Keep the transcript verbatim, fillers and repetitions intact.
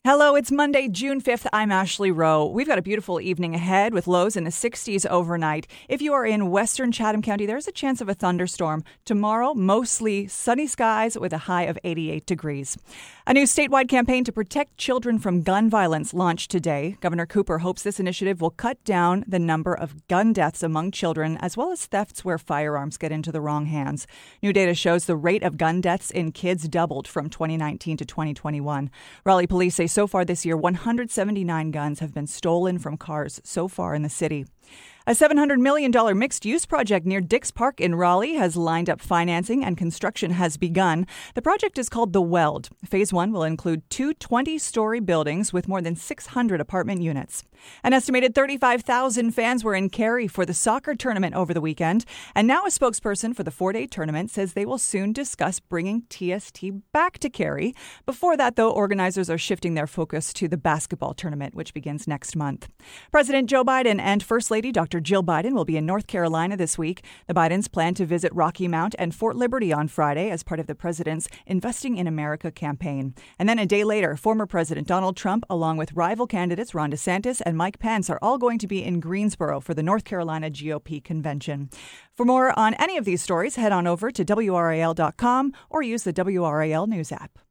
Hello, it's Monday, June fifth. I'm Ashley Rowe. We've got a beautiful evening ahead with lows in the sixties overnight. If you are in western Chatham County, there's a chance of a thunderstorm. Tomorrow, mostly sunny skies with a high of eighty-eight degrees. A new statewide campaign to protect children from gun violence launched today. Governor Cooper hopes this initiative will cut down the number of gun deaths among children, as well as thefts where firearms get into the wrong hands. New data shows the rate of gun deaths in kids doubled from twenty nineteen to twenty twenty-one. Raleigh police say so far this year, one hundred seventy-nine guns have been stolen from cars so far in the city. A seven hundred million dollars mixed-use project near Dix Park in Raleigh has lined up financing and construction has begun. The project is called The Weld. Phase one will include two twenty-story buildings with more than six hundred apartment units. An estimated thirty-five thousand fans were in Cary for the soccer tournament over the weekend, and now a spokesperson for the four-day tournament says they will soon discuss bringing T S T back to Cary. Before that, though, organizers are shifting their focus to the basketball tournament, which begins next month. President Joe Biden and First Lady Doctor Jill Biden will be in North Carolina this week. The Bidens plan to visit Rocky Mount and Fort Liberty on Friday as part of the president's Investing in America campaign. And then a day later, former President Donald Trump, along with rival candidates Ron DeSantis and Mike Pence, are all going to be in Greensboro for the North Carolina G O P convention. For more on any of these stories, head on over to W R A L dot com or use the W R A L News app.